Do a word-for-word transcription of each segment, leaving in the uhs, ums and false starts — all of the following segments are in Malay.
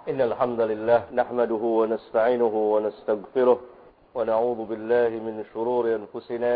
إن الحمد لله نحمده ونستعينه ونستغفره ونعوذ بالله من شرور أنفسنا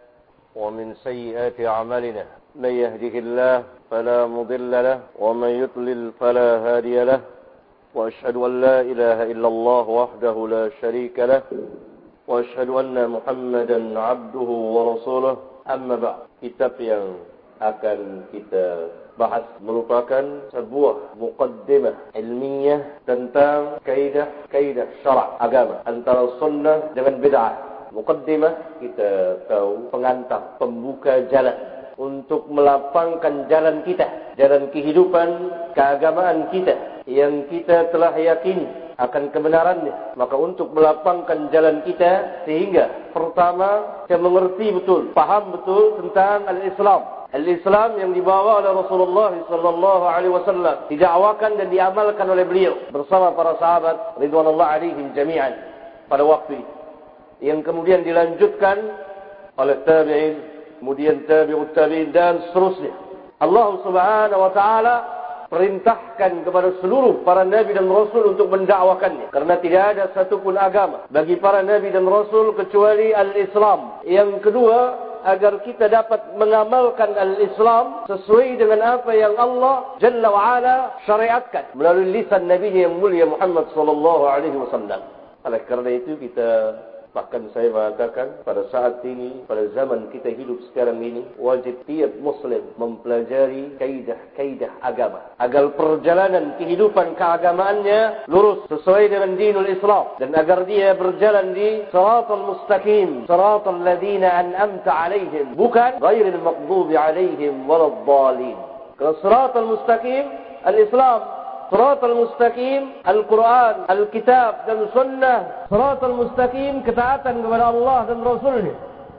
ومن سيئات أعمالنا من يهده الله فلا مضل له ومن يضلل فلا هادي له وأشهد أن لا إله إلا الله وحده لا شريك له وأشهد أن محمدا عبده ورسوله. Amma ba'd. Kitab yang akan kita bahas merupakan sebuah muqaddimah ilmiah tentang kaidah-kaidah syarak agama antara sunnah dengan bid'ah. Muqaddimah kita tahu pengantar, pembuka jalan untuk melapangkan jalan kita, jalan kehidupan keagamaan kita yang kita telah yakini akan kebenarannya. Maka untuk melapangkan jalan kita, sehingga pertama kita mengerti betul, faham betul tentang al-Islam. Al-Islam yang dibawa oleh Rasulullah sallallahu alaihi wasallam, didakwakan dan diamalkan oleh beliau bersama para sahabat ridwanullah alaihim jami'an pada waktu itu, yang kemudian dilanjutkan oleh tabi'in, kemudian tabi'ut tabi'in dan seterusnya. Allah Subhanahu wa taala perintahkan kepada seluruh para nabi dan rasul untuk mendakwakannya, karena tidak ada satupun agama bagi para nabi dan rasul kecuali al-Islam. Yang kedua, agar kita dapat mengamalkan al-Islam sesuai dengan apa yang Allah Jalla wa'ala syariatkan melalui lisan nabinya yang mulia Muhammad sallallahu alaihi wasallam. Oleh kerana itu kita, bahkan saya mengatakan pada saat ini, pada zaman kita hidup sekarang ini, wajib tiap muslim mempelajari kaidah-kaidah agama agar perjalanan kehidupan keagamaannya lurus sesuai dengan dinul Islam, dan agar dia berjalan di siratal mustaqim, siratal ladzina an'amta alaihim, bukan ghairil maghdubi alaihim waladdallin. Kalau siratal mustaqim al-Islam, Siratal mustaqim Al-Quran, Al-Kitab dan Sunnah. Siratal mustaqim ketaatan kepada Allah dan Rasulnya.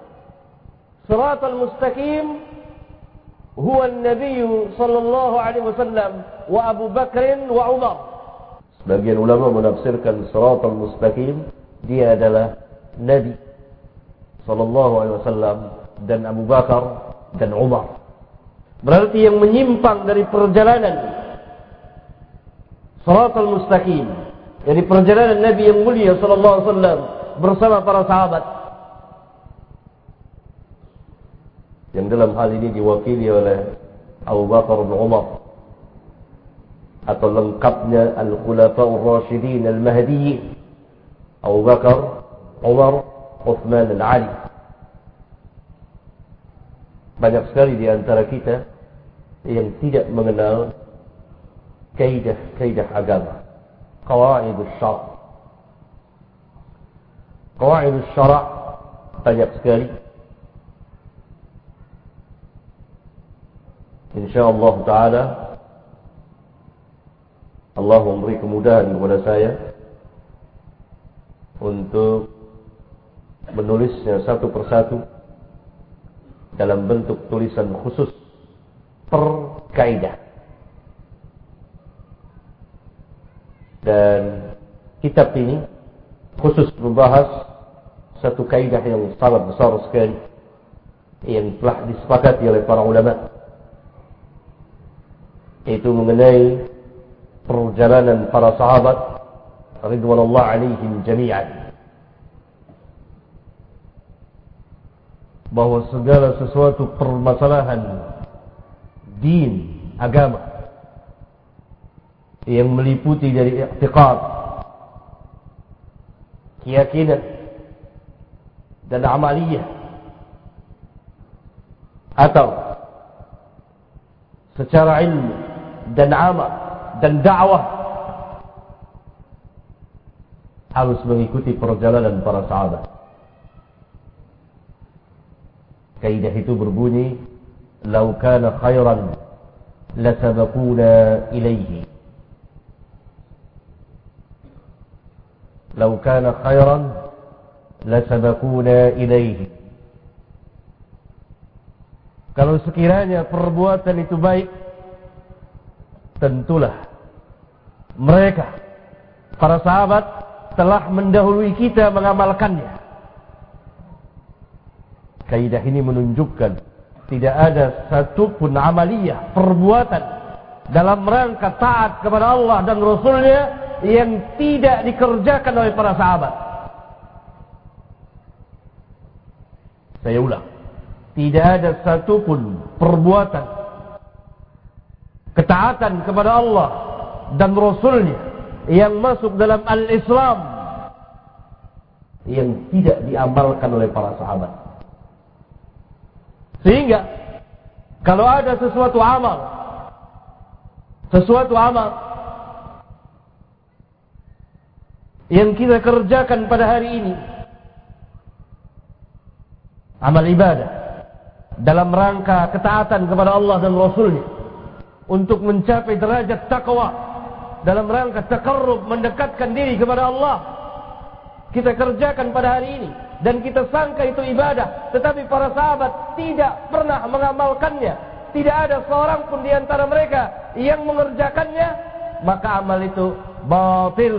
Siratal mustaqim huwa Nabi sallallahu alaihi wasallam wa Abu Bakr wa Umar. Sebagian ulama menafsirkan siratal mustaqim dia adalah Nabi sallallahu alaihi wasallam dan Abu Bakar dan Umar. Berarti yang menyimpang dari perjalanan Siratal mustaqim, jadi perjalanan Nabi yang mulia sallallahu alaihi wasallam bersama para sahabat, yang dalam hal ini diwakili oleh Abu Bakar bin Umar, atau lengkapnya Al-Khulafa'ur Rasyidin Al-Mahdiyyin, Abu Bakar, Umar, Uthman dan Ali. Banyak sekali di antara kita yang tidak mengenal kaidah-kaidah agama, qawaidus syara'. Qawaidus syara' banyak sekali. InsyaAllah ta'ala Allah memberi kemudahan kepada saya untuk menulisnya satu persatu dalam bentuk tulisan khusus per kaidah. Dan kitab ini khusus membahas satu kaidah yang sangat besar sekali yang telah disepakati oleh para ulama, yaitu mengenai perjalanan para sahabat ridwanullah alaihim jami'an, bahwa segala sesuatu permasalahan din, agama, yang meliputi dari i'tiqad, keyakinan dan amaliyah, atau secara ilmu dan amal dan dakwah, harus mengikuti perjalanan para sahabat. Kaidah itu berbunyi, "Lau kana khairan lasabaquna ilaihi." Lau kana khairan lasabaquna ilaihi. Kalau sekiranya perbuatan itu baik, tentulah mereka, para sahabat, telah mendahului kita mengamalkannya. Kaidah ini menunjukkan tidak ada satupun amaliyah, perbuatan dalam rangka taat kepada Allah dan Rasulnya yang tidak dikerjakan oleh para sahabat. Saya ulang, tidak ada satupun perbuatan ketaatan kepada Allah dan Rasulnya yang masuk dalam al-Islam yang tidak diamalkan oleh para sahabat. Sehingga kalau ada sesuatu amal, sesuatu amal yang kita kerjakan pada hari ini, amal ibadah dalam rangka ketaatan kepada Allah dan Rasulnya untuk mencapai derajat taqwa, dalam rangka taqarrub, mendekatkan diri kepada Allah, kita kerjakan pada hari ini dan kita sangka itu ibadah, tetapi para sahabat tidak pernah mengamalkannya, tidak ada seorang pun di antara mereka yang mengerjakannya, maka amal itu batil.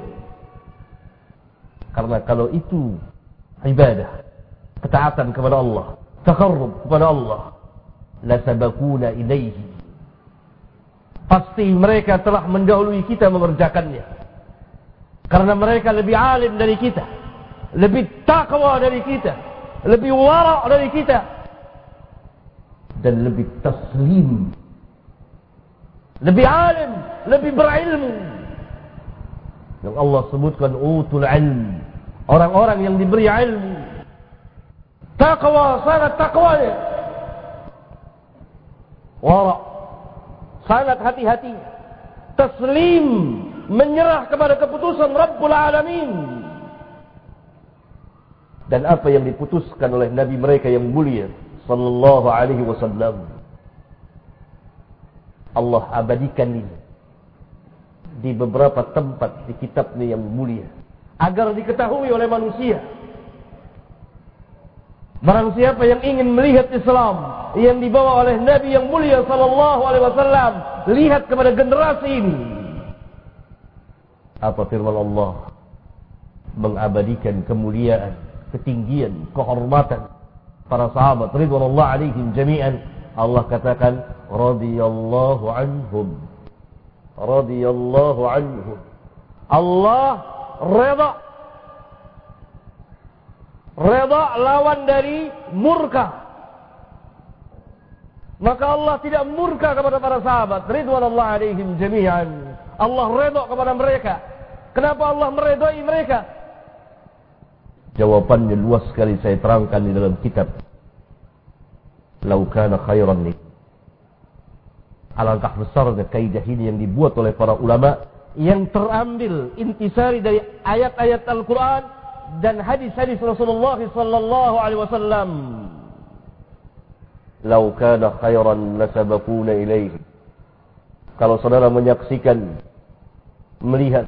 Karena kalau itu ibadah, ketaatan kepada Allah, taqarrub kepada Allah, la sabaquna ilaihi, pasti mereka telah mendahului kita mengerjakannya. Karena mereka lebih alim dari kita, lebih takwa dari kita, lebih wara' dari kita, dan lebih taslim, lebih alim, lebih berilmu. Yang Allah sebutkan utul ilm, orang-orang yang diberi ilmu, takwa, sangat takwanya, wara', sangat hati-hati, taslim, menyerah kepada keputusan Rabbul Alamin. Dan apa yang diputuskan oleh Nabi mereka yang mulia sallallahu alaihi wasallam, Allah abadikan ini di beberapa tempat di kitabnya yang mulia, agar diketahui oleh manusia. Barang siapa yang ingin melihat Islam yang dibawa oleh Nabi yang mulia sallallahu alaihi wasallam, lihat kepada generasi ini. Apa firman Allah? Mengabadikan kemuliaan, ketinggian, kehormatan para sahabat ridwanullah alaihim jami'an. Allah katakan radhiyallahu anhum, radhiyallahu anhum. Allah redha. Redha lawan dari murka. Maka Allah tidak murka kepada para sahabat ridwanullah alaihim jami'an. Allah redha kepada mereka. Kenapa Allah meredai mereka? Jawabannya luas sekali, saya terangkan di dalam kitab Lau kana khairan li. Alangkah besarnya kaidah ini yang dibuat oleh para ulama, yang terambil intisari dari ayat-ayat Al-Quran dan hadis-hadis Rasulullah sallallahu alaihi wasallam. Lau kana khairan lasabaquna ilaihi. Kalau saudara menyaksikan, melihat,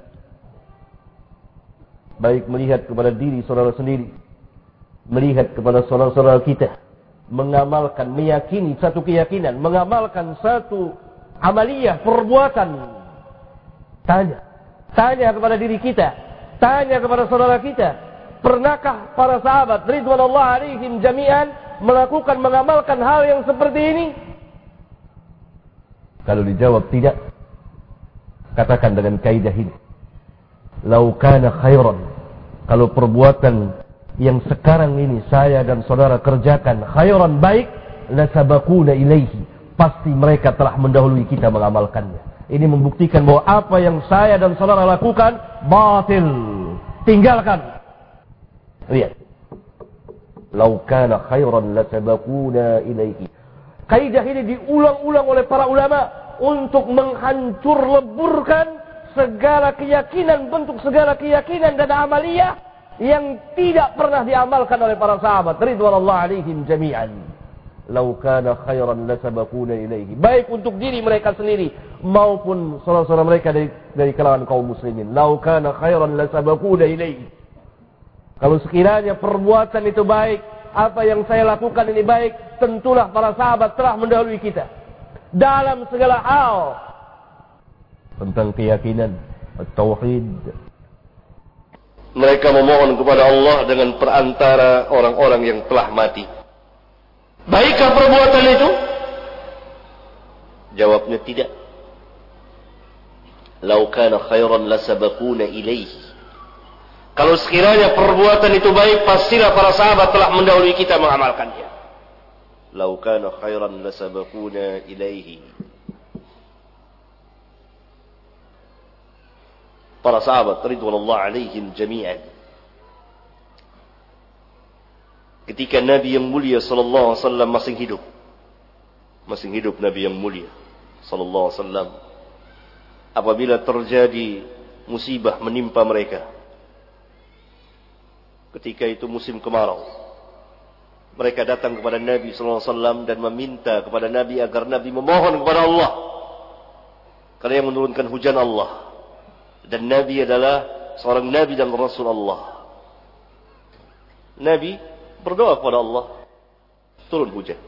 baik melihat kepada diri saudara sendiri, melihat kepada saudara-saudara kita, mengamalkan, meyakini satu keyakinan, mengamalkan satu amaliyah, perbuatan, tanya, tanya kepada diri kita, tanya kepada saudara kita, pernahkah para sahabat ridwanullah alaihim jami'an melakukan, mengamalkan hal yang seperti ini? Kalau dijawab tidak, katakan dengan kaidah ini, lau kana khairan, kalau perbuatan yang sekarang ini saya dan saudara kerjakan khairan, baik, la sabaquna ilaihi, pasti mereka telah mendahului kita mengamalkannya. Ini membuktikan bahwa apa yang saya dan saudara lakukan batil, tinggalkan. Lihat, lau kana khairan la sabaquna ilaihi. Kaidah ini diulang-ulang oleh para ulama untuk menghancur leburkan segala keyakinan, bentuk segala keyakinan dan amaliyah yang tidak pernah diamalkan oleh para sahabat ridwanullah alaihim jami'an. Lau kana khairan lasabaquna ilaihi, baik untuk diri mereka sendiri maupun saudara-saudara mereka dari dari kalangan kaum muslimin. Lau kana khairan lasabaquna ilaihi. Kalau sekiranya perbuatan itu baik, apa yang saya lakukan ini baik, tentulah para sahabat telah mendahului kita dalam segala hal tentang keyakinan tauhid. Mereka memohon kepada Allah dengan perantara orang-orang yang telah mati. Baikkah perbuatan itu? Jawabnya tidak. Lau kana khairan lasabaquna ilaihi. Kalau sekiranya perbuatan itu baik, pastilah para sahabat telah mendahului kita mengamalkannya. Lau kana khairan lasabaquna ilaihi. Para sahabat ridwanullah alaihim jami'an, ketika Nabi yang mulia sallallahu alaihi wasallam masih hidup, masih hidup Nabi yang mulia sallallahu alaihi wasallam, apabila terjadi musibah menimpa mereka, ketika itu musim kemarau, mereka datang kepada Nabi sallallahu alaihi wasallam dan meminta kepada Nabi agar Nabi memohon kepada Allah, karena yang menurunkan hujan Allah, dan Nabi adalah seorang Nabi dan Rasul Allah. Nabi berdoa kepada Allah, turun hujan.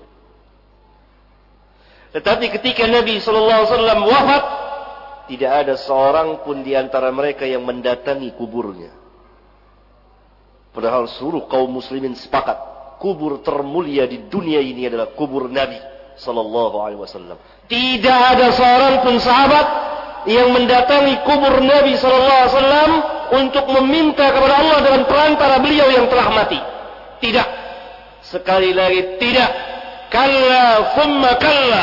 Tetapi ketika Nabi sallallahu alaihi wasallam wafat, tidak ada seorang pun di antara mereka yang mendatangi kuburnya. Padahal seluruh kaum muslimin sepakat, kubur termulia di dunia ini adalah kubur Nabi sallallahu alaihi wasallam. Tidak ada seorang pun sahabat yang mendatangi kubur Nabi sallallahu alaihi wasallam untuk meminta kepada Allah dengan perantara beliau yang telah mati. Tidak. Sekali lagi tidak. Kalla thumma kalla.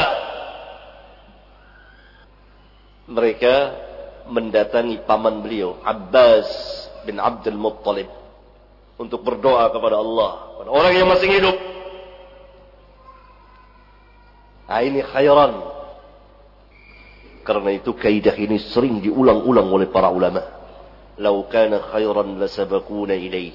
Mereka mendatangi paman beliau, Abbas bin Abdul Muttalib, untuk berdoa kepada Allah, kepada orang yang masih hidup. Nah, ini khairan. Karena itu kaidah ini sering diulang-ulang oleh para ulama. Lau kana khairan lasabaquna ilaihi.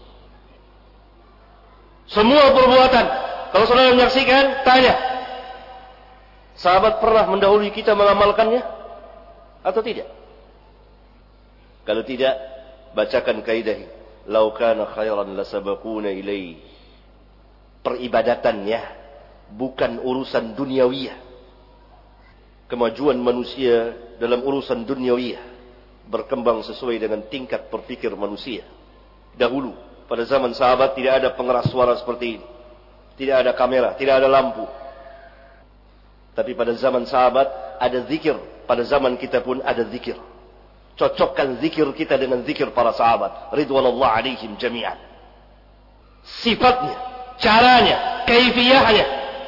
Semua perbuatan, kalau saudara menyaksikan, tanya, sahabat pernah mendahului kita mengamalkannya atau tidak? Kalau tidak, bacakan kaidah ini. Lau kana khairan lasabaquna ilaihi. Peribadatannya bukan urusan duniawiyah. Kemajuan manusia dalam urusan duniawiyah berkembang sesuai dengan tingkat berpikir manusia. Dahulu, pada zaman sahabat tidak ada pengeras suara seperti ini. Tidak ada kamera, tidak ada lampu. Tapi pada zaman sahabat ada zikir. Pada zaman kita pun ada zikir. Cocokkan zikir kita dengan zikir para sahabat ridwanullah alaihim jami'an. Sifatnya, caranya, kaifiyahnya,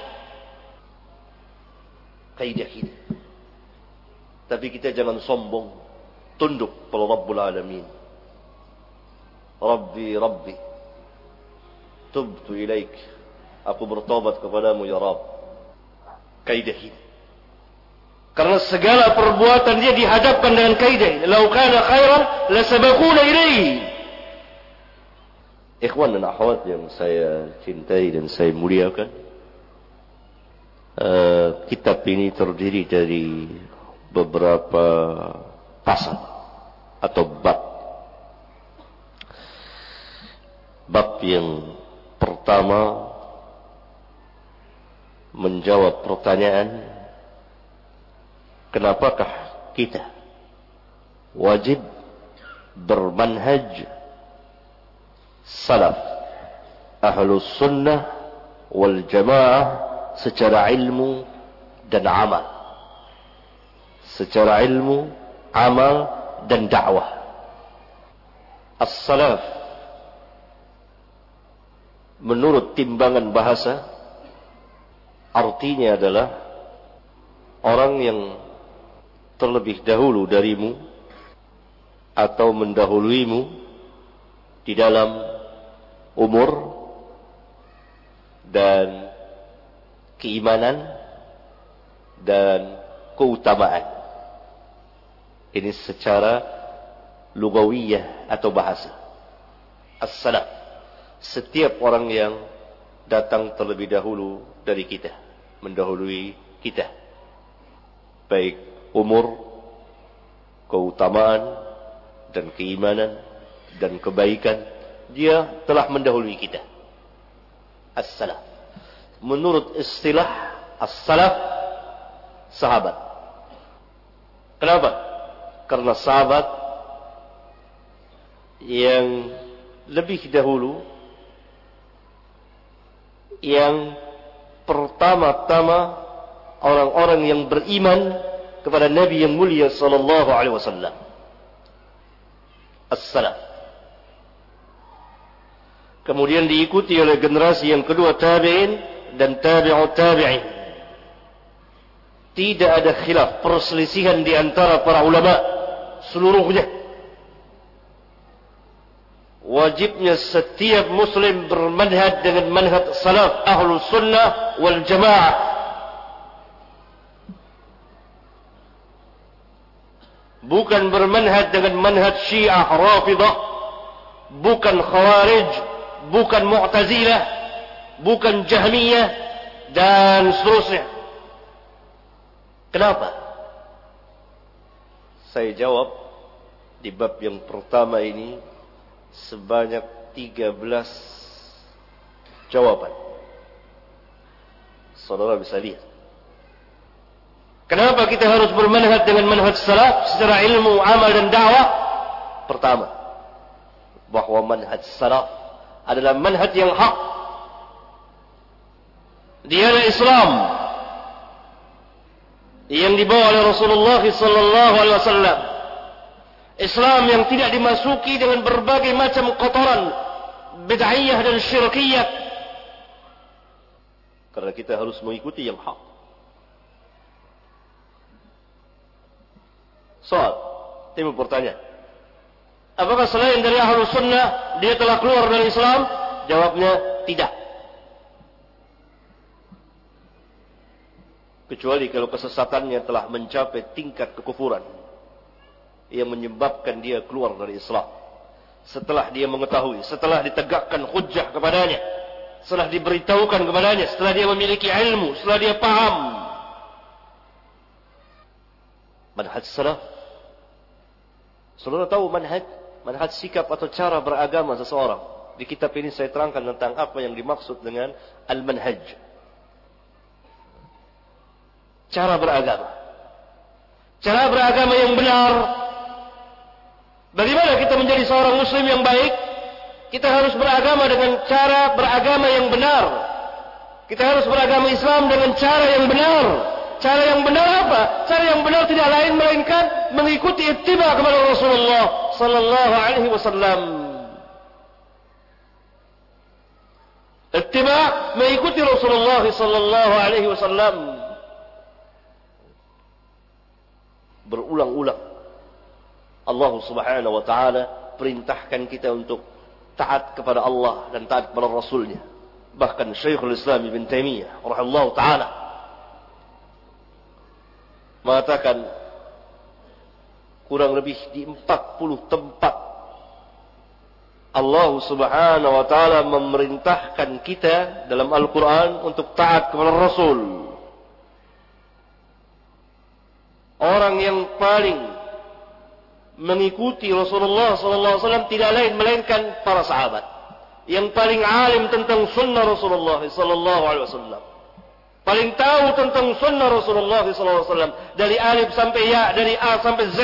kaidah ini. Tapi kita jangan sombong, tunduk pada Rabbul Alamin. Rabbi, Rabbi, tubtu ilaik. Aku bertobat kepadamu ya Rabb. Kaidah ini. Karena segala perbuatan dia dihadapkan dengan kaidah ini. Lau kana khairan lasabaquna ilaihi. Ikhwan dan akhwat yang saya cintai dan saya muliakan, uh, kitab ini terdiri dari beberapa pasal atau bab. Bab yang pertama menjawab pertanyaan, kenapakah kita wajib bermanhaj salaf ahlus sunnah wal jamaah secara ilmu dan amal, secara ilmu, amal dan dakwah. As-salaf menurut timbangan bahasa artinya adalah orang yang terlebih dahulu darimu atau mendahuluimu di dalam umur dan keimanan dan keutamaan. Ini secara lugawiyah atau bahasa. As-salaf, setiap orang yang datang terlebih dahulu dari kita, mendahului kita, baik umur, keutamaan dan keimanan dan kebaikan, dia telah mendahului kita. As-salaf, menurut istilah as-salaf, sahabat. Kenapa? Karena sahabat yang lebih dahulu, yang pertama-tama orang-orang yang beriman kepada Nabi yang mulia sallallahu alaihi wasallam. As-salaf. Kemudian diikuti oleh generasi yang kedua tabi'in dan tabi'ut tabi'in. Tidak ada khilaf, perselisihan di antara para ulama seluruhnya. Wajibnya setiap muslim bermanhaj dengan manhaj salaf ahlus sunnah wal jamaah. Bukan bermanhaj dengan manhaj Syiah Rafidah, bukan Khawarij, bukan Mu'tazilah, bukan Jahmiyah dan seterusnya. Kenapa? Saya jawab di bab yang pertama ini sebanyak tiga belas jawaban. Saudara bisa lihat. Kenapa kita harus bermanhaj dengan manhaj salaf secara ilmu, amal dan dakwah? Pertama, bahwa manhaj salaf adalah manhaj yang hak. Dia adalah Islam yang dibawa oleh Rasulullah sallallahu alaihi wasallam. Islam yang tidak dimasuki dengan berbagai macam kotoran bid'ahiyah dan syirkiyah. Karena kita harus mengikuti yang hak. Soal, timbul pertanyaan. Apakah selain dari Ahlus Sunnah dia telah keluar dari Islam? Jawabnya tidak. Kecuali kalau kesesatannya telah mencapai tingkat kekufuran yang menyebabkan dia keluar dari Islam. Setelah dia mengetahui, setelah ditegakkan hujjah kepadanya, setelah diberitahukan kepadanya, setelah dia memiliki ilmu, setelah dia paham manhaj salaf. Saudara tahu manhaj, manhaj sikap atau cara beragama seseorang. Di kitab ini saya terangkan tentang apa yang dimaksud dengan al-manhaj. Cara beragama. Cara beragama yang benar. Bagaimana kita menjadi seorang muslim yang baik? Kita harus beragama dengan cara beragama yang benar. Kita harus beragama Islam dengan cara yang benar. Cara yang benar apa? Cara yang benar tidak lain melainkan mengikuti ittiba kepada Rasulullah sallallahu alaihi wasallam. Ittiba mengikuti Rasulullah sallallahu alaihi wasallam. Berulang-ulang Allah Subhanahu wa taala perintahkan kita untuk taat kepada Allah dan taat kepada Rasulnya. Bahkan Syekhul Islam Ibn Taimiyah rahimahullah taala mengatakan kurang lebih di empat puluh tempat Allah Subhanahu wa taala memerintahkan kita dalam Al-Qur'an untuk taat kepada Rasul. Orang yang paling mengikuti Rasulullah sallallahu alaihi wasallam tidak lain melainkan para sahabat. Yang paling alim tentang sunnah Rasulullah sallallahu alaihi wasallam. Paling tahu tentang sunnah Rasulullah sallallahu alaihi wasallam dari alif sampai ya, dari A sampai Z.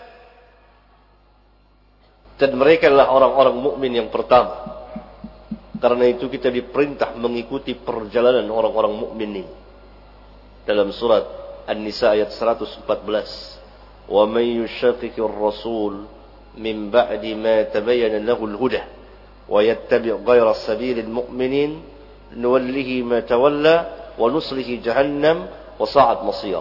Dan mereka adalah orang-orang mukmin yang pertama. Karena itu kita diperintah mengikuti perjalanan orang-orang mukmin ini. Dalam surat An-Nisa ayat seratus empat belas. Wa may yushaqiqir rasul min ba'di ma tabayyana lahu al-huda wa yattabi' ghayra sabilil mu'minin nuwallihi ma tawalla wa nuslihi jahannam wa sa'at masira.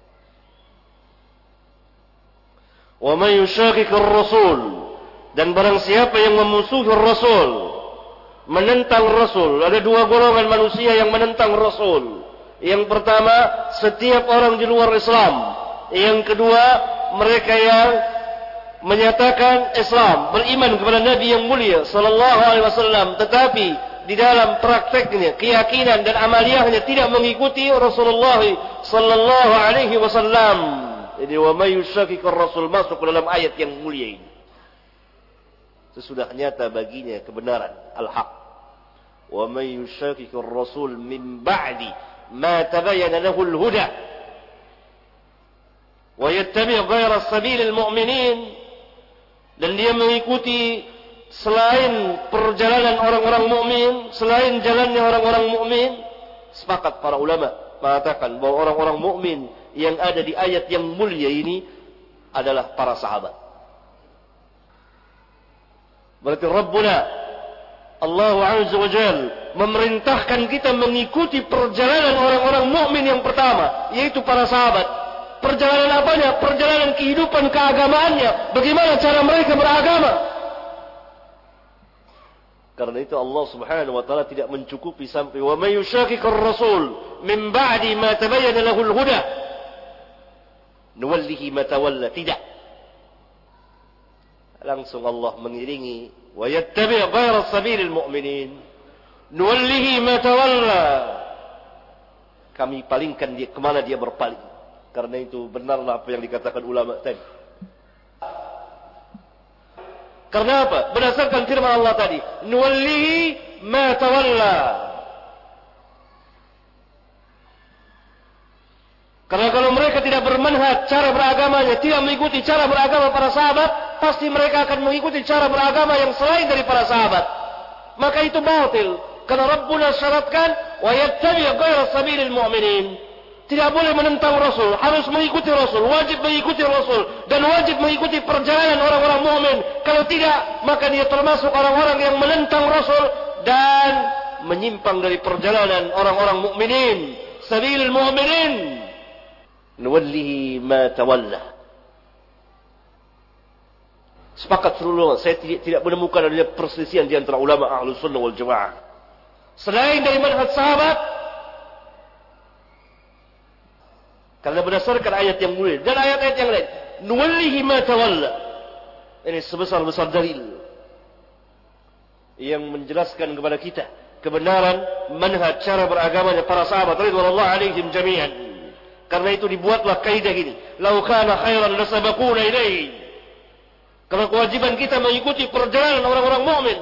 Wa may yushaqiqir rasul, dan barang siapa yang memusuhi Rasul, menentang Rasul. Ada dua golongan manusia yang menentang Rasul. Yang pertama, setiap orang di luar Islam. Yang kedua, mereka yang menyatakan Islam, beriman kepada Nabi yang mulia sallallahu alaihi wasallam, tetapi di dalam prakteknya, keyakinan dan amaliyahnya tidak mengikuti Rasulullah sallallahu alaihi wasallam. Jadi wa may yushaqiqir rasul masuk ke dalam ayat yang mulia ini. Sesudah nyata baginya kebenaran al-haq. Wa may yushaqiqir rasul min ba'di ma tabayyana lahu al-huda wa yattabi' ghayra sabilil mu'minin, dan dia mengikuti selain perjalanan orang-orang mukmin, selain jalannya orang-orang mukmin. Sepakat para ulama mengatakan bahwa orang-orang mukmin yang ada di ayat yang mulia ini adalah para sahabat. Berarti Rabbuna Allah Azza wa Jal memerintahkan kita mengikuti perjalanan orang-orang mukmin yang pertama, yaitu para sahabat. Perjalanan apanya? Perjalanan kehidupan keagamaannya. Bagaimana cara mereka beragama? Karena itu Allah Subhanahu wa taala tidak mencukupi sampai wa may yushaqiqir rasul min ba'di ma tabayyana lahul huda nuwallihi ma tawalla. Tidak. Langsung Allah mengiringi wa yattabi' ghayra sabilil mu'minin nuwallihi ma tawalla. Kami palingkan dia kemana dia berpaling. Karena itu benarlah apa yang dikatakan ulama tadi. Karena apa? Berdasarkan firman Allah tadi, nuwallihi ma tawalla. Karena kalau mereka tidak bermanhaj cara beragamanya, tidak mengikuti cara beragama para sahabat, pasti mereka akan mengikuti cara beragama yang selain dari para sahabat. Maka itu batil. Karena Rabbuna syaratkan wa yattabi' ghayra sabilil mu'minin. Tidak boleh menentang Rasul, harus mengikuti Rasul, wajib mengikuti Rasul, dan wajib mengikuti perjalanan orang-orang mukmin. Kalau tidak, maka dia termasuk orang-orang yang menentang Rasul dan menyimpang dari perjalanan orang-orang mukminin. Sabilul mu'minin nuwallihi ma tawalla. Sepakat seluruh, saya tidak, tidak menemukan adanya perselisihan di antara ulama Ahlus Sunnah wal Jamaah. Selain dari manhaj sahabat, karena berdasarkan ayat yang mulia dan ayat-ayat yang lain, nuwallihi ma tawalla. Ini sebesar-besar dalil yang menjelaskan kepada kita kebenaran manhaj cara beragamanya para sahabat radhiyallahu alaihim jami'an. Karena itu dibuatlah kaidah ini, "Lau kana khairan lasabaquna ilaihi." Karena kewajiban kita mengikuti perjalanan orang-orang mukmin.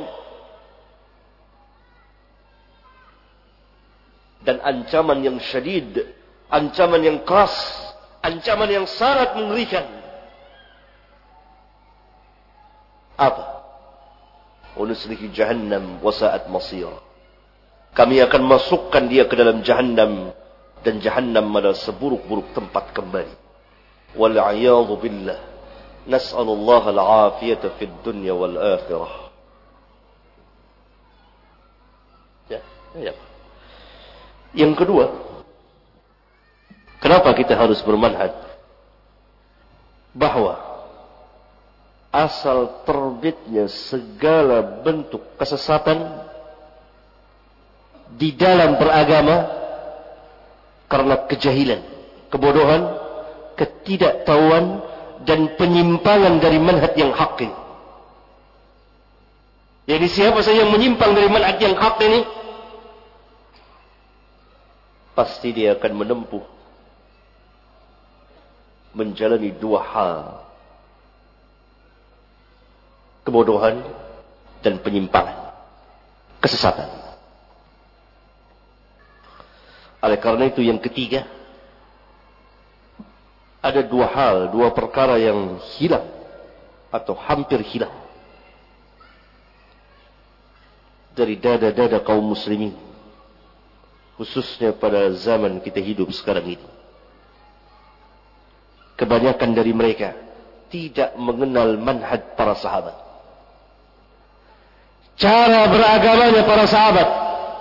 Dan ancaman yang syadid, ancaman yang keras, ancaman yang sangat mengerikan. Apa? Unuslihi jahannam wa sa'at masir. Kami akan masukkan dia ke dalam jahannam, dan jahannam adalah seburuk-buruk tempat kembali. Wal 'iyadzu billah. Nas'alullah al-'afiyata fid dunya wal akhirah. Ya, ya. Yang kedua, kenapa kita harus bermanhaj? Bahwa asal terbitnya segala bentuk kesesatan di dalam beragama karena kejahilan, kebodohan, ketidaktahuan, dan penyimpangan dari manhaj yang hak ini. Jadi siapa saja yang menyimpang dari manhaj yang hak ini, pasti dia akan menempuh menjalani dua hal: kebodohan dan penyimpangan, kesesatan. Oleh karena itu yang ketiga, ada dua hal, dua perkara yang hilang atau hampir hilang dari dada-dada kaum muslimin, khususnya pada zaman kita hidup sekarang ini. Kebanyakan dari mereka tidak mengenal manhaj para sahabat, cara beragamanya para sahabat.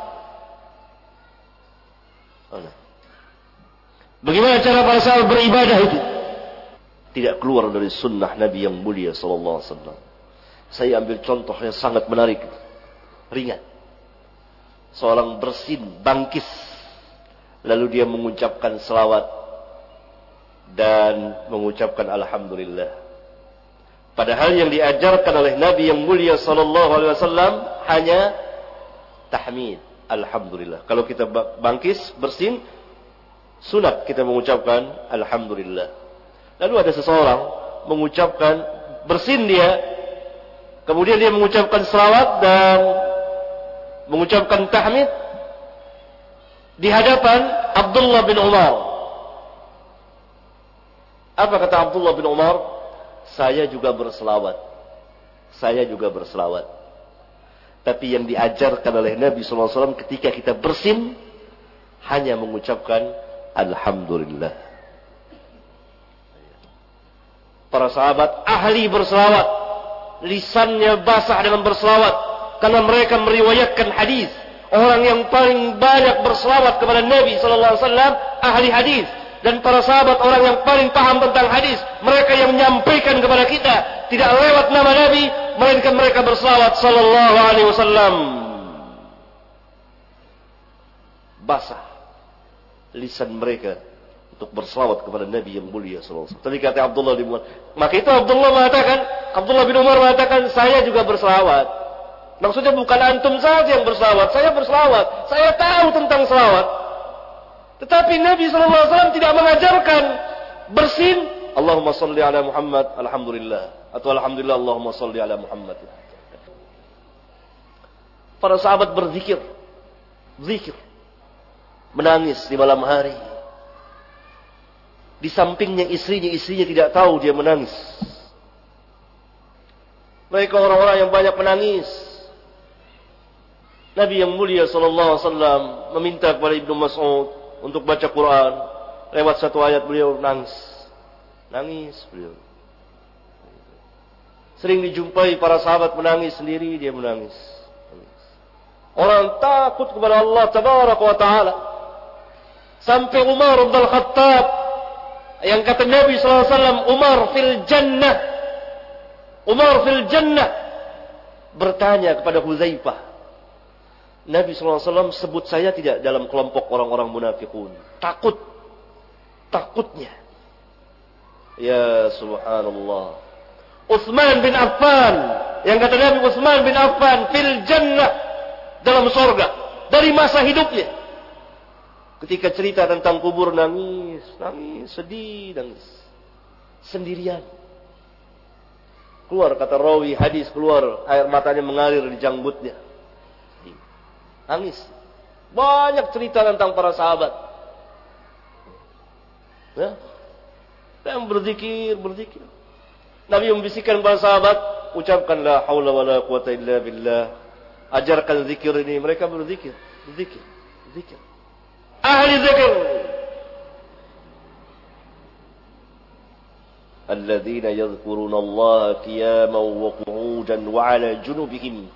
Bagaimana cara para sahabat beribadah itu? Tidak keluar dari sunnah Nabi yang mulia sallallahu alaihi wasallam. Saya ambil contoh yang sangat menarik, ringan. Seorang bersin, bangkis, lalu dia mengucapkan selawat dan mengucapkan alhamdulillah. Padahal yang diajarkan oleh Nabi yang mulia sallallahu alaihi wasallam hanya tahmid, alhamdulillah. Kalau kita bangkis, bersin, sunat kita mengucapkan alhamdulillah. Lalu ada seseorang mengucapkan, bersin dia, kemudian dia mengucapkan selawat dan mengucapkan tahmid di hadapan Abdullah bin Umar. Apa kata Abdullah bin Umar? Saya juga berselawat. Saya juga berselawat. Tapi yang diajarkan oleh Nabi sallallahu alaihi wasallam ketika kita bersin hanya mengucapkan alhamdulillah. para sahabat ahli berselawat. Lisannya basah dengan berselawat. Karena mereka meriwayatkan hadis. Orang yang paling banyak berselawat kepada Nabi sallallahu alaihi wasallam ahli hadis. Dan para sahabat orang yang paling paham tentang hadis. Mereka yang menyampaikan kepada kita. Tidak lewat nama Nabi, melainkan mereka berselawat sallallahu alaihi wasallam. Basah lisan mereka untuk berselawat kepada Nabi yang mulia sallallahu alaihi wasallam. Tadi kata Abdullah bin Umar. Maka itu Abdullah mengatakan, Abdullah bin Umar mengatakan, saya juga berselawat. Maksudnya bukan antum saja yang berselawat, saya berselawat. Saya tahu tentang selawat. Tetapi Nabi sallallahu alaihi wasallam tidak mengajarkan bersin Allahumma salli ala Muhammad alhamdulillah atau alhamdulillah Allahumma salli ala Muhammad. Para sahabat berzikir, zikir, menangis di malam hari. Di sampingnya istrinya, istrinya tidak tahu dia menangis. Mereka orang-orang yang banyak menangis. Nabi yang mulia sallallahu alaihi wasallam meminta kepada Ibnu Mas'ud untuk baca Quran. Lewat satu ayat beliau nangis. Nangis beliau. Sering dijumpai para sahabat menangis sendiri, dia menangis. Orang takut kepada Allah tabaraka wa taala. Sampai Umar bin Khattab yang kata Nabi sallallahu alaihi wasallam, Umar fil jannah. Umar fil jannah. Bertanya kepada Huzaifah, Nabi sallallahu alaihi wasallam sebut saya tidak dalam kelompok orang-orang munafikun. Takut. Takutnya. Ya subhanallah. Utsman bin Affan. Yang kata Nabi, Utsman bin Affan fil jannah. Dalam surga. Dari masa hidupnya. Ketika cerita tentang kubur nangis. Nangis. Sedih. Nangis. Sendirian. Keluar kata rawi hadis. Keluar. Air matanya mengalir di janggutnya. Nangis. Banyak cerita tentang para sahabat. Ya. Yang berzikir, berzikir. Nabi membisikkan kepada sahabat, ucapkan la haula wala quwata illa billah. Ajarkan zikir ini. Mereka berzikir, berzikir, berzikir. Ahli zikir. Alladzina yadhkuruna Allah qiyaman wa qu'udan wa 'ala junubihim.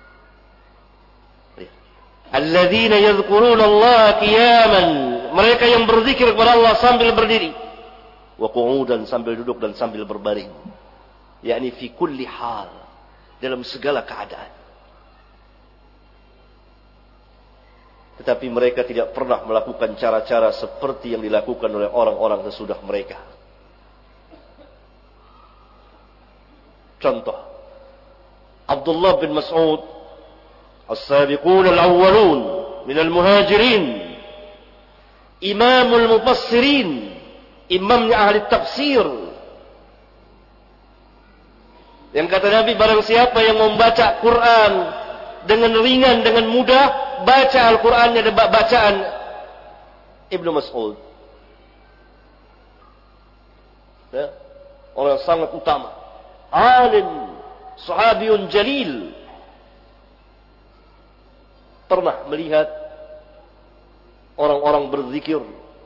Alladzina yadhkuruna Allah qiyaman, mereka yang berzikir kepada Allah sambil berdiri, wa qu'udan, sambil duduk dan sambil berbaring, yakni fi kulli hal, dalam segala keadaan. Tetapi mereka tidak pernah melakukan cara-cara seperti yang dilakukan oleh orang-orang sesudah mereka. Contoh, Abdullah bin Mas'ud, السابقون الأولون من المهاجرين إمام المفسرين إمام أهل التفسير yang kata Nabi, barang siapa yang membaca Quran dengan ringan, dengan mudah, baca Al-Qurannya dan bacaan Ibnu Mas'ud, ya, orang sangat utama, alim, sahabiyun jalil, pernah melihat orang-orang berzikir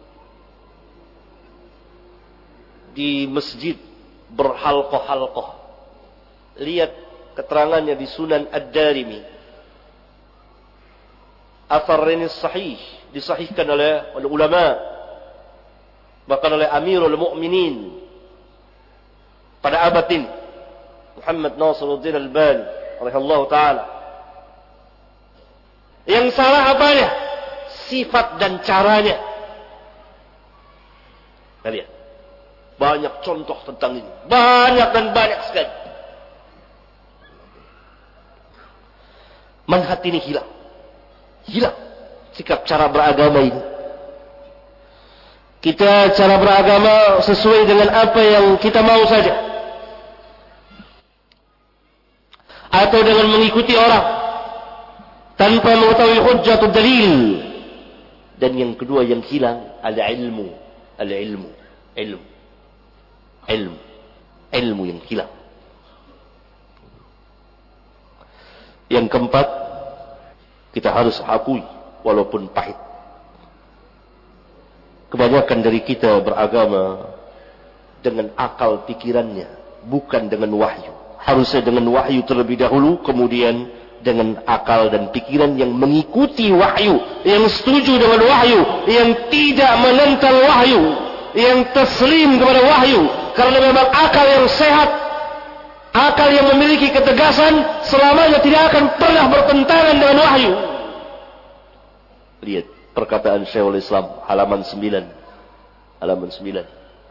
di masjid berhalqah-halqah. Lihat keterangannya di Sunan Ad-Darimi. Athar ini sahih, disahihkan oleh, oleh ulama, bahkan oleh Amirul Mukminin pada abad ini, Muhammad Nasiruddin Al-Albani rahimahullahu taala. Yang salah apanya? Sifat dan caranya. Nah, lihat. Banyak contoh tentang ini. Banyak dan banyak sekali. Manhaj ini hilang. Hilang. Sikap cara beragama ini. Kita cara beragama sesuai dengan apa yang kita mau saja. Atau dengan mengikuti orang tanpa mengetahui hujjatul dalil. Dan yang kedua yang hilang, al-ilmu, al-ilmu, ilmu, ilmu, ilmu yang hilang. Yang keempat, kita harus akui walaupun pahit, kebanyakan dari kita beragama dengan akal pikirannya, bukan dengan wahyu. Harusnya dengan wahyu terlebih dahulu, kemudian dengan akal dan pikiran yang mengikuti wahyu, yang setuju dengan wahyu, yang tidak menentang wahyu, yang taslim kepada wahyu. Karena memang akal yang sehat, akal yang memiliki ketegasan, selamanya tidak akan pernah bertentangan dengan wahyu. Lihat perkataan Syekhul Islam halaman sembilan, halaman sembilan.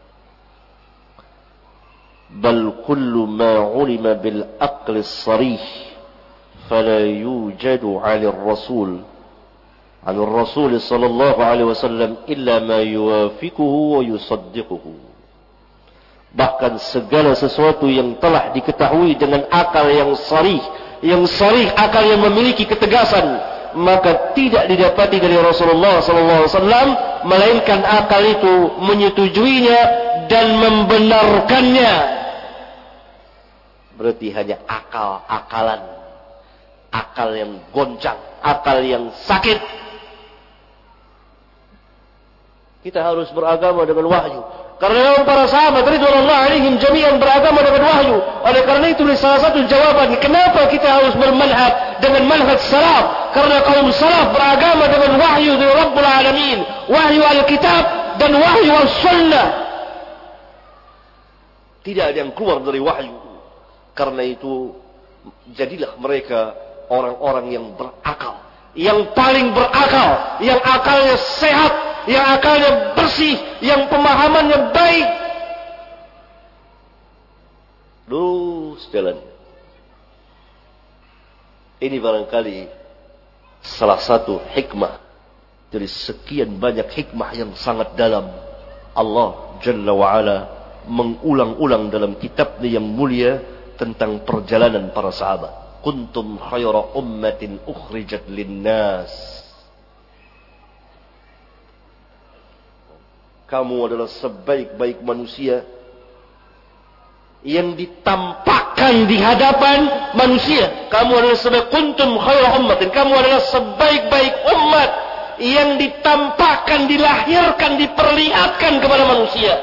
Bal kullu ma ulima bil aqli sarih fala yujadu 'ala ar-rasul 'ala ar-rasul sallallahu alaihi wasallam illa ma yuwafiquhu wa yusaddiquhu. Bahkan segala sesuatu yang telah diketahui dengan akal yang sarih, yang sarih akal yang memiliki ketegasan, maka tidak didapati dari Rasulullah sallallahu alaihi wasallam melainkan akal itu menyetujuinya dan membenarkannya. Berarti hanya akal-akalan, akal yang goncang, akal yang sakit. Kita harus beragama dengan wahyu. Karena para sahabat radhiyallahu alaihim jami'an beragama dengan wahyu. Oleh karena itu salah satu jawaban kenapa kita harus bermanhaj dengan manhaj salaf. Karena kaum salaf beragama dengan wahyu dari Rabbul Alamin, wahyu Alkitab dan wahyu As-Sunnah. Tidak ada yang keluar dari wahyu. Karena itu jadilah mereka orang-orang yang berakal, yang paling berakal, yang akalnya sehat, yang akalnya bersih, yang pemahamannya baik. Lurus jalan. Ini barangkali salah satu hikmah dari sekian banyak hikmah yang sangat dalam. Allah Jalla wa'ala mengulang-ulang dalam kitabnya yang mulia tentang perjalanan para sahabat. Kuntum khaira ummatin ukhrijat linnas. Kamu adalah sebaik-baik manusia yang ditampakkan di hadapan manusia. Kamu adalah sebaik kuntum khaira ummatin. Kamu adalah sebaik-baik umat yang ditampakkan, dilahirkan, diperlihatkan kepada manusia.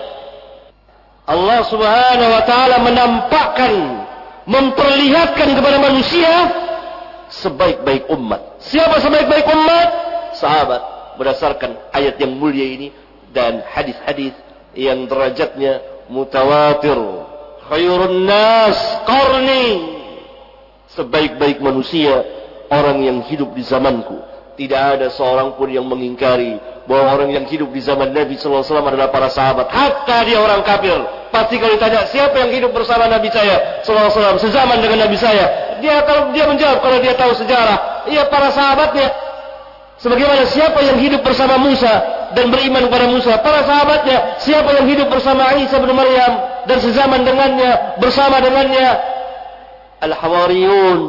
Allah Subhanahu wa taala menampakkan, memperlihatkan kepada manusia sebaik-baik umat. Siapa sebaik-baik umat? Sahabat. Berdasarkan ayat yang mulia ini dan hadis-hadis yang derajatnya mutawatir. Khairun nas qarni. Sebaik-baik manusia orang yang hidup di zamanku. Tidak ada seorang pun yang mengingkari bahwa orang yang hidup di zaman Nabi sallallahu alaihi wasallam adalah para sahabat. Hatta dia orang kafir, pasti kalau ditanya siapa yang hidup bersama Nabi saya sallallahu alaihi wasallam, sezaman dengan Nabi saya, dia kalau dia menjawab kalau dia tahu sejarah, iya para sahabatnya. Sebagaimana siapa yang hidup bersama Musa dan beriman kepada Musa, para sahabatnya. Siapa yang hidup bersama Isa bin Maryam dan sezaman dengannya, bersama dengannya, Al-Hawariyun.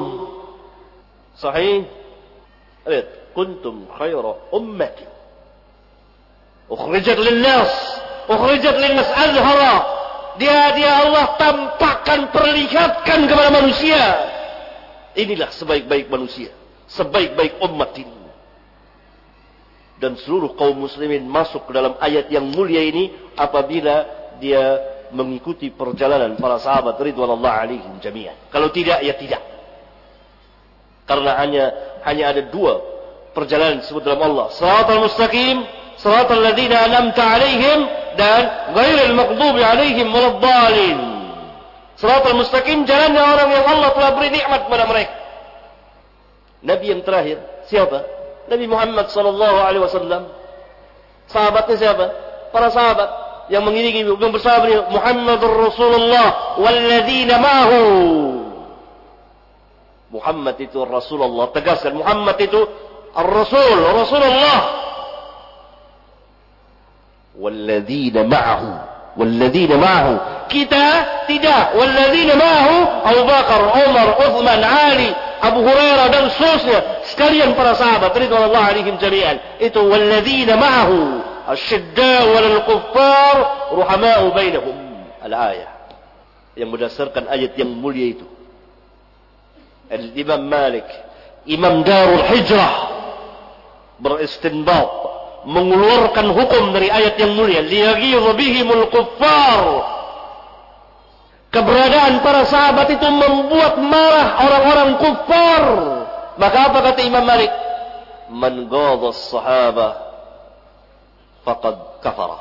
Sahih? Lihat, kuntum khaira ummati ukhrijat linnas, ukhrijat linnas azhara. Dia dia Allah tampakkan, perlihatkan kepada manusia. Inilah sebaik-baik manusia, sebaik-baik umat ini. Dan seluruh kaum muslimin masuk ke dalam ayat yang mulia ini apabila dia mengikuti perjalanan para sahabat ridwanullah alaihim jami'an. Kalau tidak, ya tidak. Karena hanya hanya ada dua perjalanan disebut dalam Allah. Shiratal mustaqim, shiratal ladzina an'amta alaihim, dan ghairil maghdubi alaihim waladdallin. Shiratal mustaqim, jalannya orang yang Allah telah beri nikmat kepada mereka. Nabi yang terakhir siapa? Nabi Muhammad sallallahu alaihi wasallam. Sahabatnya siapa? Para sahabat yang mengiringi, yang bersama beliau, Muhammadur Rasulullah walladzina ma'ahu. Muhammad itu Rasulullah, tegaskan Muhammad itu Ar-Rasul, Rasulullah. Walladzina ma'ahu, walladzina ma'ahu. Kita tidak, walladzina ma'ahu Abu Bakar, Umar, Uthman, Ali, Abu Hurairah dan seterusnya, sekalian para sahabat radhiyallahu alaihim jami'an. Itu walladzina ma'ahu asyidda'u 'alal kuffar ruhama'u bainahum. Al-ayah yang berdasarkan ayat yang mulia itu. Al-Imam Malik, Imam Darul Hijrah, beristinbat, mengeluarkan hukum dari ayat yang mulia. Liyaghidha bihimul kuffar Keberadaan para sahabat itu membuat marah orang-orang kufar. Maka apa kata Imam Malik? Man ghadha as-sahabah faqad kafara.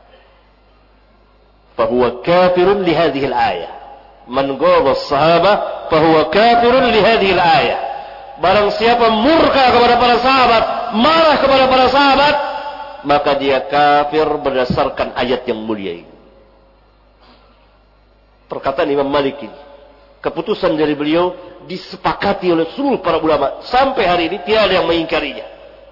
Fahuwa kafirun li hadhihi al-ayah. Man ghadha as-sahabah fahuwa kafirun li hadhihi al-ayah. Barang siapa murka kepada para sahabat, marah kepada para sahabat, maka dia kafir berdasarkan ayat yang mulia ini. Perkataan Imam Malik ini, keputusan dari beliau disepakati oleh seluruh para ulama. Sampai hari ini tiada yang mengingkarinya.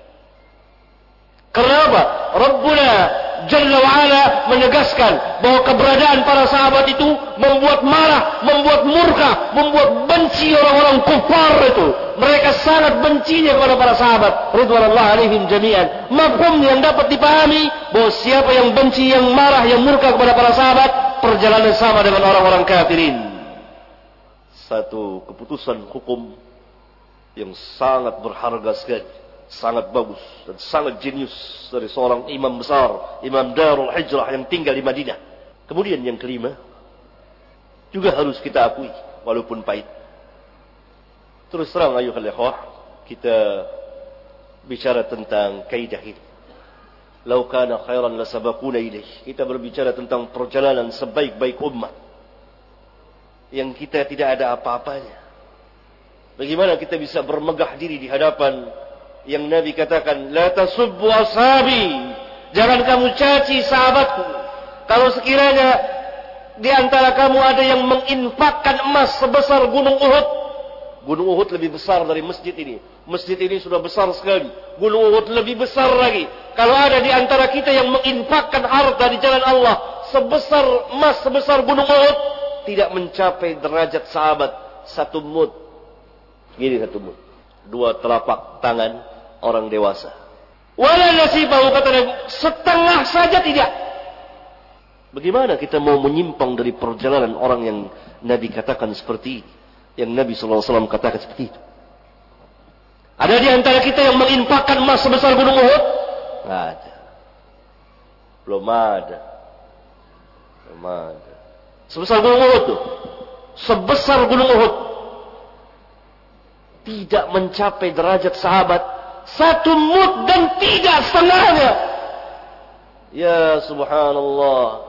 Kenapa? Rabbuna Jalla wa'ala menegaskan bahwa keberadaan para sahabat itu membuat marah, membuat murka, membuat benci orang-orang kufar itu. Mereka sangat bencinya kepada para sahabat ridwanullah alaihim jami'an. Mafhum yang dapat dipahami bahwa siapa yang benci, yang marah, yang murka kepada para sahabat, perjalanan sama dengan orang-orang kafirin. Satu keputusan hukum yang sangat berharga sekali, sangat bagus dan sangat jenius dari seorang imam besar, Imam Darul Hijrah yang tinggal di Madinah. Kemudian yang kelima, juga harus kita akui walaupun pahit. Terus terang ayuhal ikhwah, kita bicara tentang kaidah ini. Lau kana khairan lasabaquna ilaih. Kita berbicara tentang perjalanan sebaik-baik umat yang kita tidak ada apa-apanya. Bagaimana kita bisa bermegah diri di hadapan yang Nabi katakan, la tasubbu ashabi, jangan kamu caci sahabatku. Kalau sekiranya di antara kamu ada yang menginfakkan emas sebesar gunung Uhud. Gunung Uhud lebih besar dari masjid ini. Masjid ini sudah besar sekali. Gunung Uhud lebih besar lagi. Kalau ada di antara kita yang menginfakkan harta di jalan Allah sebesar emas, sebesar gunung Uhud, tidak mencapai derajat sahabat satu mud. Gini satu mud. Dua telapak tangan orang dewasa. Wala nasibahu, kata Nabi, setengah saja tidak. Bagaimana kita mau menyimpang dari perjalanan orang yang Nabi katakan seperti ini? Yang Nabi sallallahu alaihi wasallam katakan seperti itu. Ada di antara kita yang menginfakkan emas sebesar gunung Uhud? Tidak ada. Belum ada. Belum ada. Sebesar gunung Uhud tuh. Sebesar gunung Uhud. Tidak mencapai derajat sahabat satu mud dan tidak setengahnya. Ya subhanallah.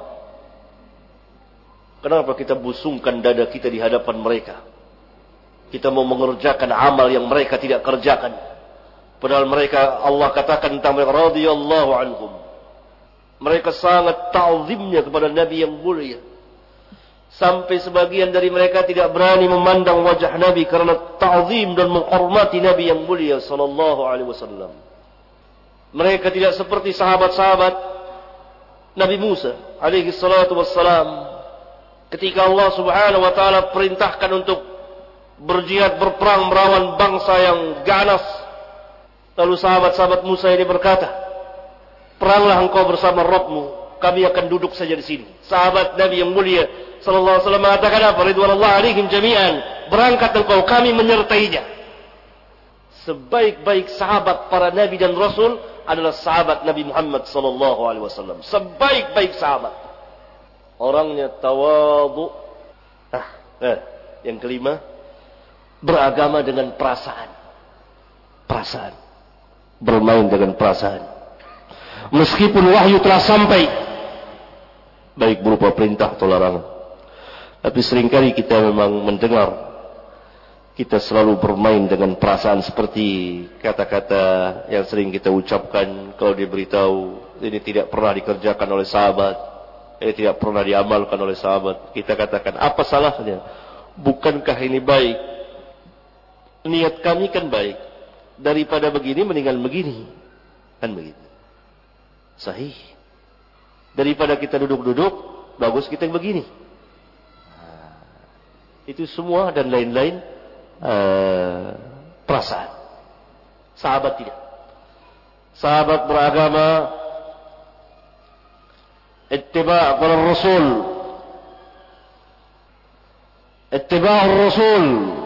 Kenapa kita busungkan dada kita di hadapan mereka? Kita mau mengerjakan amal yang mereka tidak kerjakan. Padahal mereka, Allah katakan tentang mereka, radhiyallahu anhum. Mereka sangat ta'zimnya kepada Nabi yang mulia. Sampai sebagian dari mereka tidak berani memandang wajah Nabi karena ta'zim dan menghormati Nabi yang mulia sallallahu alaihi wasallam. Mereka tidak seperti sahabat-sahabat Nabi Musa alaihi salatu wassalam. Ketika Allah subhanahu wa ta'ala perintahkan untuk berjihad, berperang, melawan bangsa yang ganas. Lalu sahabat-sahabat Musa ini berkata, peranglah engkau bersama Rabbmu, kami akan duduk saja di sini. Sahabat Nabi yang mulia sallallahu alaihi wasallam mengatakan apa? Ridwanullah alaihim jami'an, berangkat engkau, kami menyertainya. Sebaik-baik sahabat para Nabi dan Rasul adalah sahabat Nabi Muhammad sallallahu alaihi wasallam. Sebaik-baik sahabat. Orangnya tawadhu. Ah, eh, yang kelima, beragama dengan perasaan. Perasaan. Bermain dengan perasaan. Meskipun wahyu telah sampai, baik berupa perintah atau larangan, tapi seringkali kita memang mendengar, kita selalu bermain dengan perasaan seperti kata-kata yang sering kita ucapkan kalau diberitahu ini tidak pernah dikerjakan oleh sahabat, ini tidak pernah diamalkan oleh sahabat. Kita katakan, apa salahnya? Bukankah ini baik? Niat kami kan baik. Daripada begini mendingan begini. Kan begitu. Sahih. Daripada kita duduk-duduk, bagus kita yang begini. Nah, itu semua dan lain-lain uh, perasaan. Sahabat tidak. Sahabat beragama ittiba' kepada Rasul. Ittiba' Rasul.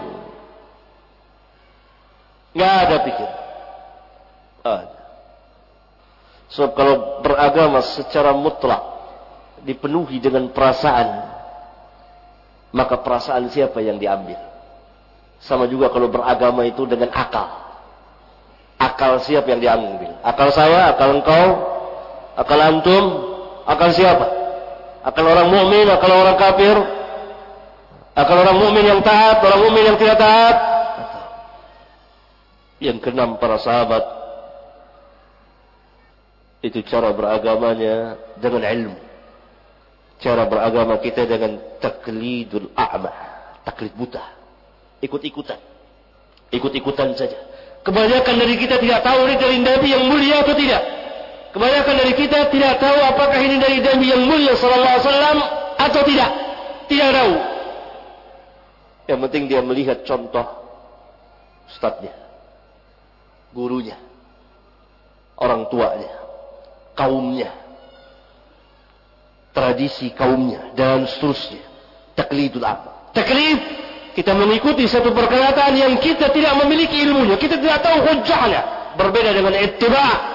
Tidak ada pikir. Ada. Sebab kalau beragama secara mutlak dipenuhi dengan perasaan, maka perasaan siapa yang diambil? Sama juga kalau beragama itu dengan akal. Akal siapa yang diambil? Akal saya, akal engkau, akal antum, akal siapa? Akal orang mukmin, akal orang kafir, akal orang mukmin yang taat, orang mukmin yang tidak taat. Yang keenam, para sahabat itu cara beragamanya dengan ilmu. Cara beragama kita dengan taklidul a'ma, taklid buta, ikut-ikutan, ikut-ikutan saja. Kebanyakan dari kita tidak tahu ini dari Nabi yang mulia atau tidak. Kebanyakan dari kita tidak tahu apakah ini dari Nabi yang mulia sallallahu alaihi wasallam atau tidak. Tidak tahu. Yang penting dia melihat contoh ustadznya, gurunya, orang tuanya, kaumnya, tradisi kaumnya, dan seterusnya. Taklidul a'ma. Taklid, kita mengikuti satu perkataan yang kita tidak memiliki ilmunya, kita tidak tahu hujjahnya. Berbeda dengan ittiba'.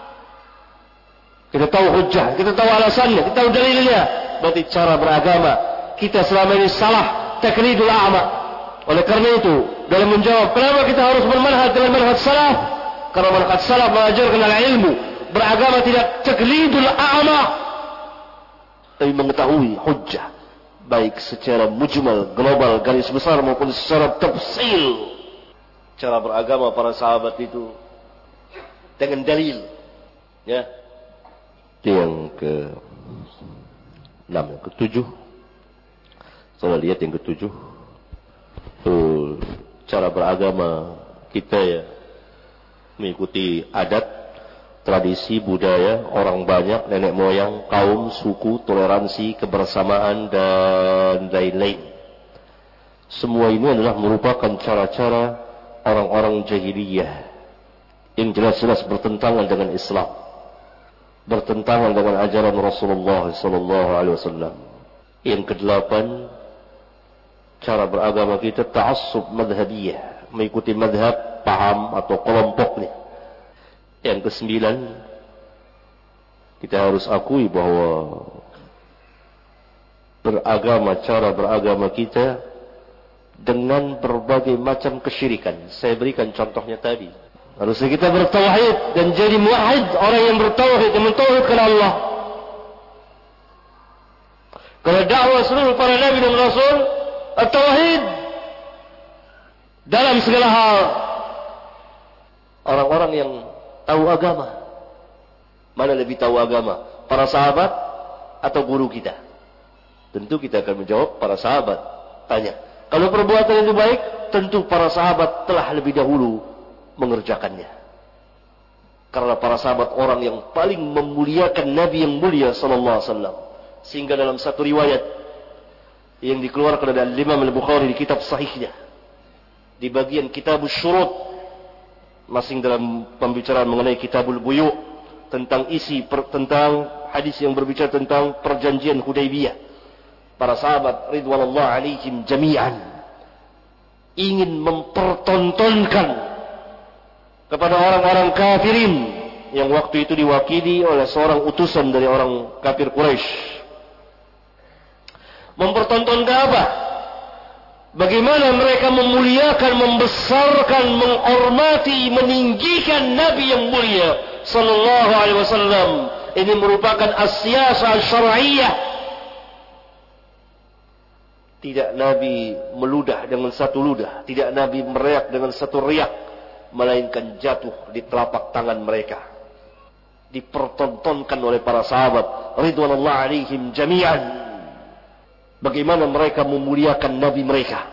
Kita tahu hujjah, kita tahu alasannya, kita tahu dalilnya. Berarti cara beragama kita selama ini salah, taklidul a'ma. Oleh karena itu, dalam menjawab kenapa kita harus bermanhaj dengan manhaj salaf, karena manhaj salaf mengajarkan al-ilmu. Beragama tidak taklidul a'ma, tapi mengetahui hujjah, baik secara mujmal, global, garis besar, maupun secara tafsil. Cara beragama para sahabat itu dengan dalil, ya. Yang ke enam, yang ketujuh. Saya lihat yang ketujuh, uh, cara beragama kita ya mengikuti adat, tradisi, budaya orang banyak, nenek moyang, kaum, suku, toleransi, kebersamaan, dan lain-lain. Semua ini adalah merupakan cara-cara orang-orang jahiliyah yang jelas-jelas bertentangan dengan Islam, bertentangan dengan ajaran Rasulullah sallallahu alaihi wasallam. Yang kedelapan, cara beragama kita ta'assub madhabiyah, mengikuti madhab, paham atau kelompoknya. Yang kesembilan, kita harus akui bahwa beragama, cara beragama kita dengan berbagai macam kesyirikan. Saya berikan contohnya tadi. Harusnya kita bertauhid dan jadi muwahhid, orang yang bertauhid, yang mentauhidkan Allah. Kalau dakwah seluruh para nabi dan rasul, at-tauhid dalam segala hal. Orang-orang yang tahu agama, mana lebih tahu agama? Para sahabat atau guru kita? Tentu kita akan menjawab para sahabat. Tanya, kalau perbuatan itu baik, tentu para sahabat telah lebih dahulu mengerjakannya. Karena para sahabat orang yang paling memuliakan Nabi yang mulia sallallahu alaihi wasallam. Sehingga dalam satu riwayat yang dikeluarkan oleh Imam Al-Bukhari di kitab sahihnya, di bagian Kitabus Syurut, masing dalam pembicaraan mengenai Kitabul Buyu', tentang isi per, tentang hadis yang berbicara tentang perjanjian Hudaybiyah. Para sahabat ridwanullah alaihim jami'an ingin mempertontonkan kepada orang-orang kafirin yang waktu itu diwakili oleh seorang utusan dari orang kafir Quraisy. Mempertontonkan apa? Bagaimana mereka memuliakan, membesarkan, menghormati, meninggikan Nabi yang mulia sallallahu alaihi wasallam. Ini merupakan as-siyasah syar'iyyah. Tidak Nabi meludah dengan satu ludah, tidak Nabi meriak dengan satu riak, melainkan jatuh di telapak tangan mereka, dipertontonkan oleh para sahabat ridwanullah alaihim jami'an. Bagaimana mereka memuliakan Nabi mereka,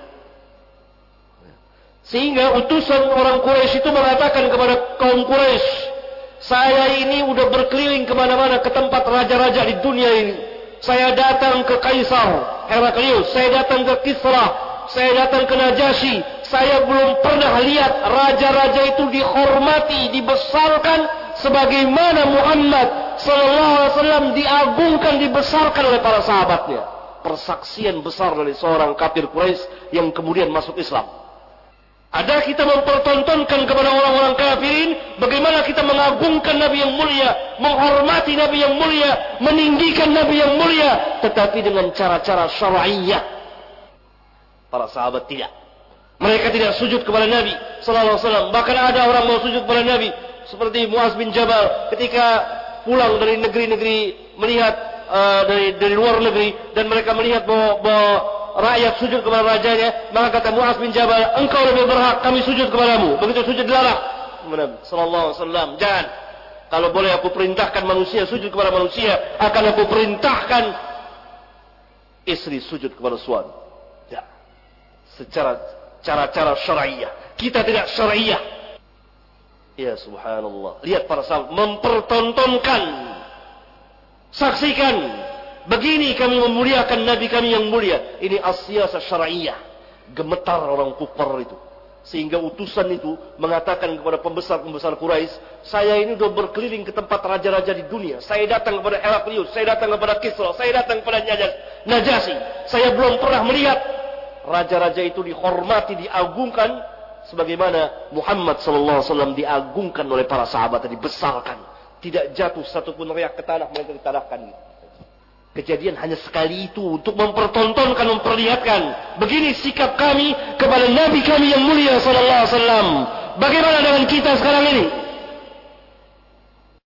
sehingga utusan orang Quraisy itu mengatakan kepada kaum Quraisy, saya ini udah berkeliling kemana-mana ke tempat raja-raja di dunia ini. Saya datang ke Kaisar Heraklius, saya datang ke Kisra, saya datang ke Najasyi. Saya belum pernah lihat raja-raja itu dihormati, dibesarkan sebagaimana Muhammad sallallahu alaihi wasallam diagungkan, dibesarkan oleh para sahabatnya. Persaksian besar dari seorang kafir Quraisy yang kemudian masuk Islam. Ada kita mempertontonkan kepada orang-orang kafirin bagaimana kita mengagungkan Nabi yang mulia, menghormati Nabi yang mulia, meninggikan Nabi yang mulia, tetapi dengan cara-cara syar'iyyah. Para sahabat tidak. Mereka tidak sujud kepada Nabi sallallahu alaihi wasallam. Bahkan ada orang mau sujud kepada Nabi, seperti Muaz bin Jabal ketika pulang dari negeri-negeri, melihat uh, dari dari luar negeri, dan mereka melihat bahwa, bahwa rakyat sujud kepada rajanya, maka kata Muaz bin Jabal, engkau lebih berhak, kami sujud kepadamu. Begitu sujud dilarang. Nabi sallallahu alaihi wasallam, jangan. Kalau boleh aku perintahkan manusia sujud kepada manusia, akan aku perintahkan istri sujud kepada suami. Ya. Secara cara-cara syariah. Kita tidak syariah. Ya subhanallah. Lihat para sahabat mempertontonkan. Saksikan. Begini kami memuliakan Nabi kami yang mulia. Ini as-siyasah syariah. Gemetar orang kufar itu. Sehingga utusan itu mengatakan kepada pembesar-pembesar Quraisy, saya ini sudah berkeliling ke tempat raja-raja di dunia. Saya datang kepada Heraklius, saya datang kepada Kisra, saya datang kepada Najasyi. Saya belum pernah melihat raja-raja itu dihormati, diagungkan sebagaimana Muhammad sallallahu alaihi wasallam diagungkan oleh para sahabat, dibesarkan. Tidak jatuh satupun riak ke tanah, mereka ditanahkan. Kejadian hanya sekali itu untuk mempertontonkan, memperlihatkan begini sikap kami kepada Nabi kami yang mulia sallallahu alaihi wasallam. Bagaimana dengan kita sekarang ini?